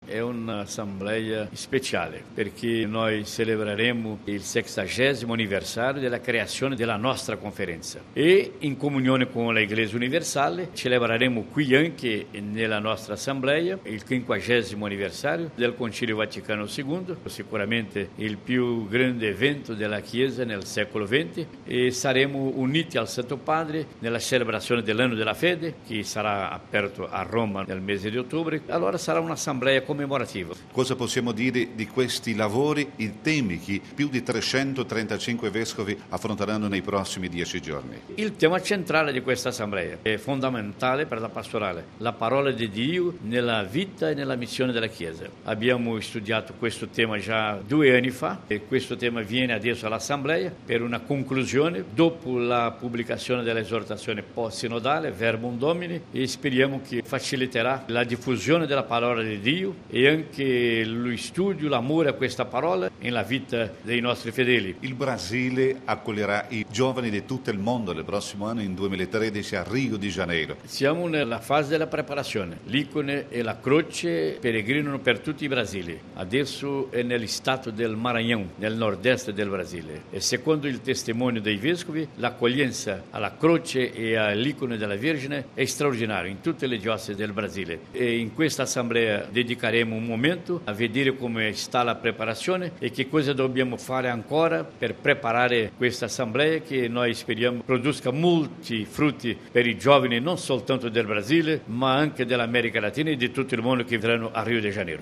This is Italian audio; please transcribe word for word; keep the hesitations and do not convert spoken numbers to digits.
è un'assemblea speciale perché noi celebreremo il sessagésimo anniversario della creazione della nostra conferenza e in comunione con la Iglesia Universale celebreremo qui anche nella nostra assemblea il quinquagésimo anniversario del Concilio Vaticano secondo, sicuramente il più grande evento della Chiesa nel secolo venti, e saremo uniti al Santo Padre nella celebrazione dell'anno della fede che sarà aperto a Roma nel mese di ottobre. Allora sarà un'assemblea commemorativa. Cosa possiamo dire di questi lavori, i temi che più di trecentotrentacinque vescovi affronteranno nei prossimi dieci giorni? Il tema centrale di questa assemblea è fondamentale per la pastorale, la parola di Dio nella vita e nella missione della Chiesa. Abbiamo studiato questo tema già due anni fa e questo tema viene adesso all'assemblea per una conclusione dopo la pubblicazione dell'esortazione post-sinodale Verbum Domini, e speriamo che faciliterà la diffusione della parola di Dio e anche lo studio, l'amore a questa parola nella vita dei nostri fedeli. Il Brasile accoglierà i giovani di tutto il mondo il prossimo anno, in duemilatredici, a Rio de Janeiro. Siamo nella fase della preparazione. L'icone e la croce peregrinano per tutto il Brasile. Adesso è negli stato del Maranhão, nel nord-est del Brasile. E secondo il testimonio dei vescovi, l'accoglienza alla croce e all'icone della Vergine è straordinaria in tutte le diocesi del Brasile. E in questa assemblea dedicheremo un momento a vedere come sta la preparazione e che cosa dobbiamo fare ancora per preparare questa assemblea che noi speriamo produca molti frutti per i giovani non soltanto del Brasile ma anche dell'America Latina e di tutto il mondo che verranno a Rio de Janeiro.